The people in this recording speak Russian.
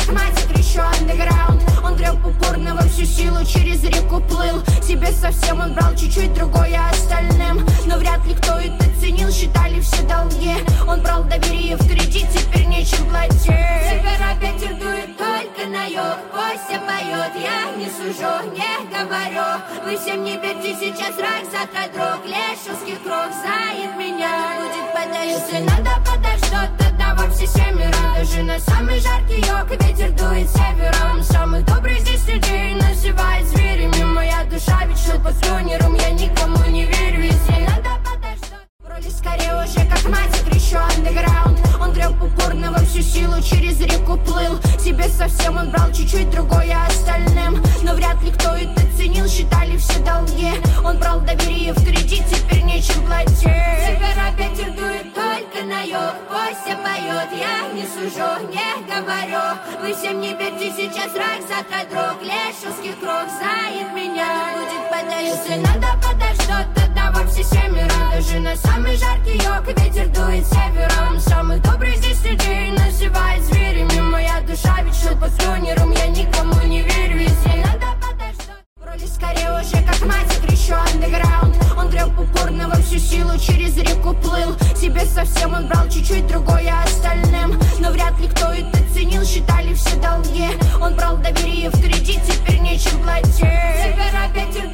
как мать, крещу андеграунд. Он греб упорно во всю силу, через реку плыл. Себе совсем он брал чуть-чуть другое остальным. Но вряд ли кто это ценил, считали все долги. Он брал доверие в кредит, теперь нечем платить. Севера ветер дует только на юг, пусть все поет, я не сужу, не говорю. Вы всем не верьте, сейчас враг, завтра друг. Лешевский круг знает меня, будет подождать. Если надо подождет, тогда во все семеро. Даже на самый жаркий юг ветер дует севером. Самых добрых здесь людей называют зверями. Моя душа ведь шел по струнерам, я никому не верю. Если надо подождет, в роли скорее уже как мать, крещу андеграунд. Он греб упорно во всю силу, через реку плыл. Себе совсем он брал чуть-чуть другое остальным. Но вряд ли кто это ценил, считали все долги. Он брал доверие в кредит, теперь нечем платить. Севера ветер дует только на юг, пусть все поет, я не сужу, не говорю. Вы всем не верьте, сейчас враг, завтра друг. Лешевский круг знает меня, будет подождать. Если надо подождет, тогда во все семеро. Даже на самый жаркий юг ветер дует севером. Самых добрых здесь людей называют зверями. Моя душа ведь шел по струнерам, я никому не верю. Если надо подождет, в роли скорее уже как мать, крещу андеграунд. Он греб упорно во всю силу, через реку плыл. Себе совсем он брал чуть-чуть другое остальным. Но вряд ли кто это ценил, считали все долги. Он брал доверие в кредит, теперь нечем платить. Севера ветер